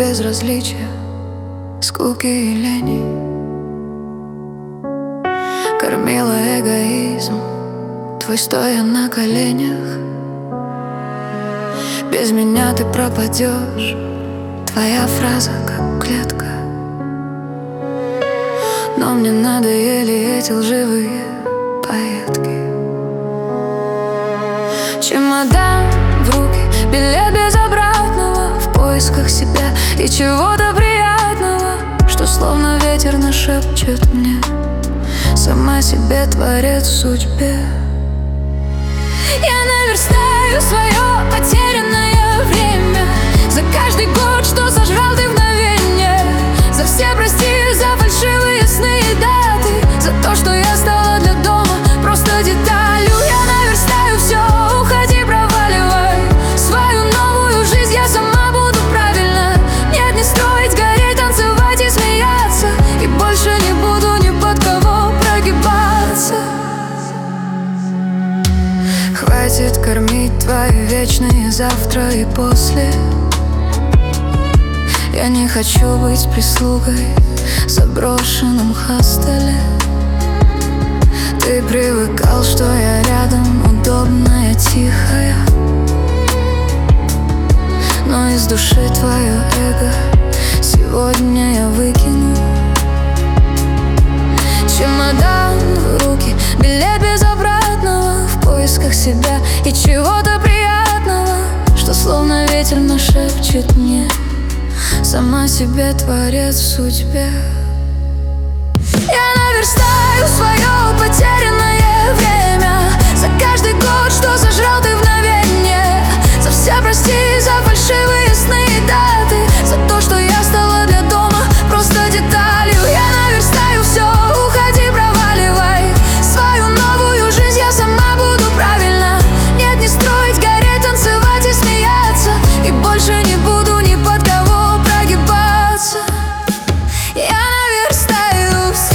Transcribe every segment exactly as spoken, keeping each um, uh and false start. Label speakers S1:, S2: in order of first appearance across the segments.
S1: безразличия, скуки и лени. Кормила эгоизм твой, стоя на коленях. Без меня ты пропадешь, твоя фраза как клетка. Но мне надоели эти лживые поетки. Чемодан в руки, билет без обратного, в поисках себя и чего-то приятного, что словно ветер нашепчет мне: сама себе творец в судьбе. Я наверстаю свое потерянное время, за каждый год, что сожрал ты мгновенье, за все прости, за фальшивые сны и даты, за то, что я стала для дома просто деталью. Я наверстаю все, уходи, проваливай свою новую жизнь, я сама буду правильно. Нет, не строить, гореть, танцевать и смеяться, и больше не буду ни под кого прогибаться. Хватит кормить твои вечные завтра и после. Я не хочу быть прислугой в заброшенном хостеле. Ты привыкал, что я рядом, удобная, тихая, но из души твое эго сегодня я выкину. Чемодан в руки, билет без обратного, в поисках себя и чего-то приятного, что словно ветер нашепчет мне: сама себе творец в судьбе. Я наверстаю свое потерянное время, за каждый год, что сожрал ты мгновенье, за все прости, за фальшивые сны и даты, за то, что я стала для дома просто деталью. Я наверстаю все, уходи, проваливай свою новую жизнь, я сама буду правильно. Нет, не строить, гореть, танцевать и смеяться, и больше не буду ни под кого прогибаться. Я наверстаю все.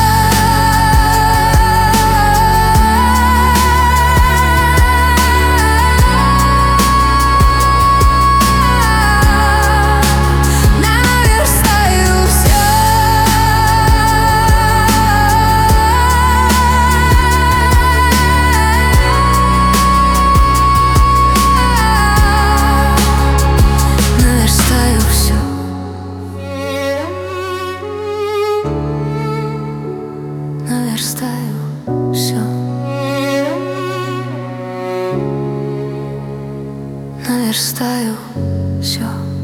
S1: Наверстаю все. Наверстаю все.